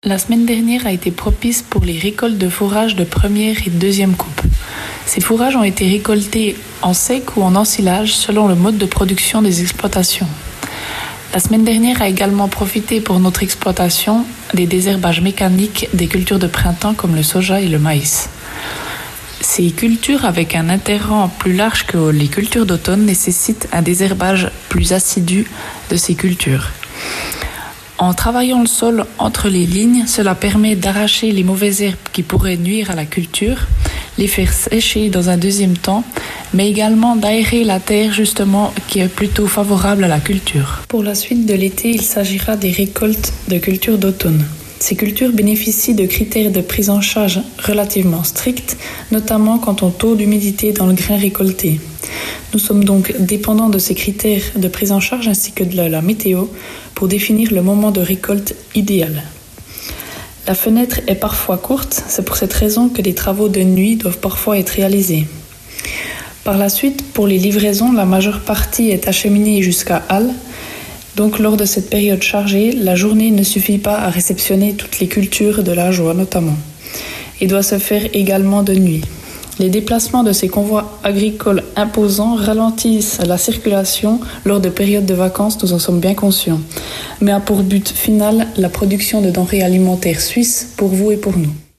La semaine dernière a été propice pour les récoltes de fourrage de première et deuxième coupe. Ces fourrages ont été récoltés en sec ou en ensilage selon le mode de production des exploitations. La semaine dernière a également profité pour notre exploitation des désherbages mécaniques des cultures de printemps comme le soja et le maïs. Ces cultures avec un interrang plus large que les cultures d'automne nécessitent un désherbage plus assidu de ces cultures. En travaillant le sol entre les lignes, cela permet d'arracher les mauvaises herbes qui pourraient nuire à la culture, les faire sécher dans un deuxième temps, mais également d'aérer la terre justement qui est plutôt favorable à la culture. Pour la suite de l'été, il s'agira des récoltes de cultures d'automne. Ces cultures bénéficient de critères de prise en charge relativement stricts, notamment quant au taux d'humidité dans le grain récolté. Nous sommes donc dépendants de ces critères de prise en charge ainsi que de la météo pour définir le moment de récolte idéal. La fenêtre est parfois courte, c'est pour cette raison que des travaux de nuit doivent parfois être réalisés. Par la suite, pour les livraisons, la majeure partie est acheminée jusqu'à Halle. Donc lors de cette période chargée, la journée ne suffit pas à réceptionner toutes les cultures de la joie notamment, et doit se faire également de nuit. Les déplacements de ces convois agricoles imposants ralentissent la circulation lors de périodes de vacances, nous en sommes bien conscients, mais a pour but final la production de denrées alimentaires suisses pour vous et pour nous.